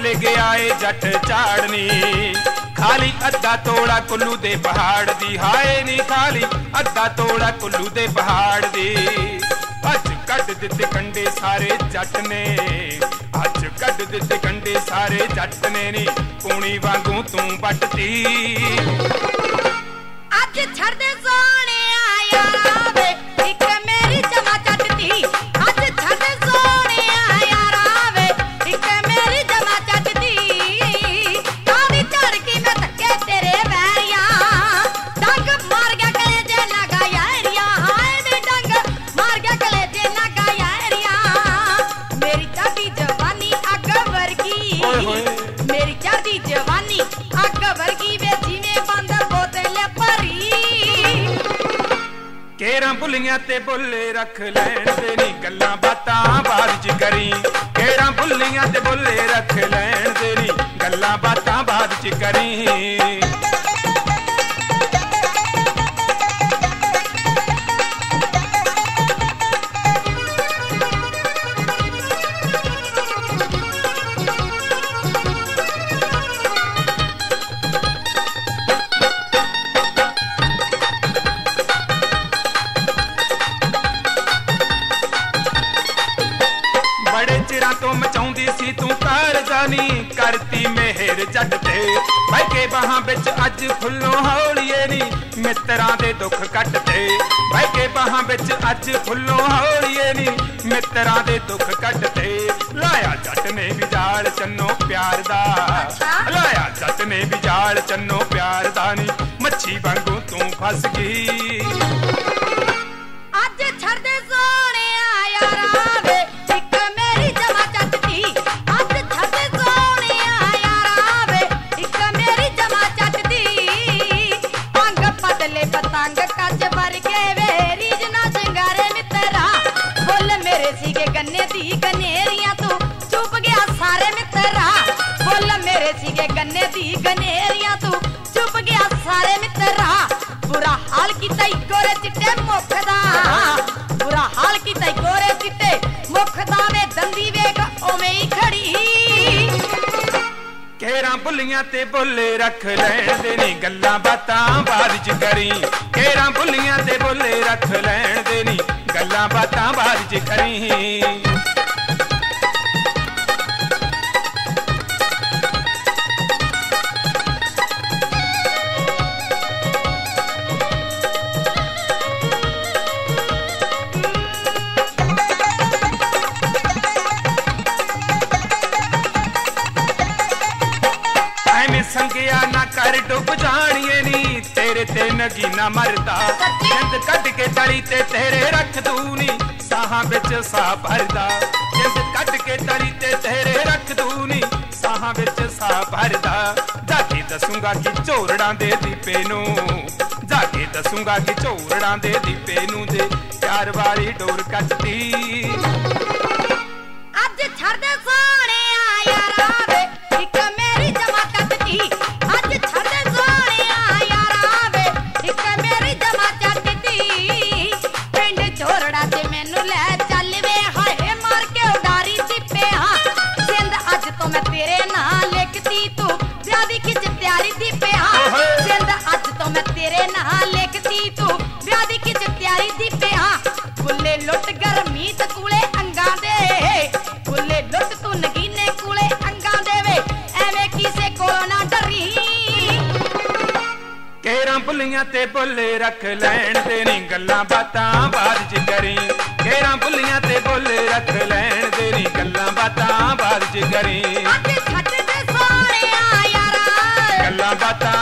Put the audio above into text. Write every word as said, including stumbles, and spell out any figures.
भुल गया ए जट झाड़नी खाली अद्धा तोड़ा कुल्लू दे पहाड़ दी हाय नी खाली अद्धा तोड़ा कुल्लू दे पहाड़ दी अज कट दिते कंडे सारे जट ने अज कट दिते कंडे सारे जट ने नी पूनी वांगू तू पटती अज छड़ दे सोने आया वे एक मेरी जमा चटती अज छड़ दे सोने आया वे एक मेरी जमा चटती कादी चढ़की मैं धक्के तेरे वैरिया डंग मार गया कलेजे लगा यारिया हाय वे डंग मार गया कलेजे लगा यारिया मेरी चढ़दी जवानी अग वर्गी मेरी चढ़दी जवानी अग वर्गी वे जिवें बंद बोतल भरी केरा भुलियां ते बुले रख लैन दे नी गल्लां बातां बाद च करी केरा भुलियां ते बुले रख लैन दे नी गल्लां बातां बाद च करी चिरा तो मचाउंदी सी तू कारजानी करती मेहर जट ते बैके बाहां बिच अज फुल्लों हौलीए नी मित्रां दे दुख कटते बैके बाहां बिच अज फुल्लों हौलीए नी मित्रां दे दुख कटते लाया जट ने भी जाल चन्नो प्यार दा लाया जट ने भी जाल चन्नो प्यार दा नी मच्छी वांगू तू फस गई अज छड़ दे सोने आया रावे पतंग कच भर के वेरी जना सिंगारे मित्रा बोल मेरे सीगे गन्ने दी गनेरियां तू चुप गया सारे मित्रा बोल मेरे सीगे गन्ने दी गनेरियां तू चुप गया सारे मित्रा बुरा हाल कीता ई गोरे चिट्टे मुख दा बुरा हाल कीता ई गोरे चिट्टे मुख दा वे दंदी वेख ओवें ही खड़ी केरा भुलियां ते बुले रख लैन दे नी गल्लां बातां बाद च करी केरा भुलियां ते बुले रख लैन दे नी गल्लां बातां बाद च करी संगिया ना कर डुब जानिए नी तेरे ते नगीना मरदा जिंद कट के तली ते तेरे रख दूनी साहां बिच साह भरदा जिंद कट के तली ते तेरे रख दूनी साहां बिच साह भरदा जाके दसूंगा कि झोरड़ां दे दीपे नू जाके दसूंगा कि झोरड़ां दे दीपे नू दे प्यार वाली डोर कटदी अज छड़ दे सोने आया रावे एक मेरी जमा कटदी अज छड़ दे सोने आया रावे एक मेरी जमा चटदी पिंड झोरड़ा ते मैनू ले चल वे हाय मार के उडारी दीपे हां जिंद अज तो मैं तेरे नाल लिखती तू ब्याह दी खिच तैयारी दीपे हां जिंद अज तो मैं तेरे नाल लिखती तू ब्याह दी खिच तैयारी दीपे हां फुल्ले लुट गरमीत कूले अंगां दे फुल्ले लुट तू नगीने कूले अंगां देवे एवें किसे कोलों ना डरी केरा भुलियां ते बुले रख लैन दे नी गल्लां बातां बाद च करी केरा भुलियां ते बुले रख लैन दे नी गल्लां बातां बाद च करी अज छट दे सोने आया रा गल्लां बातां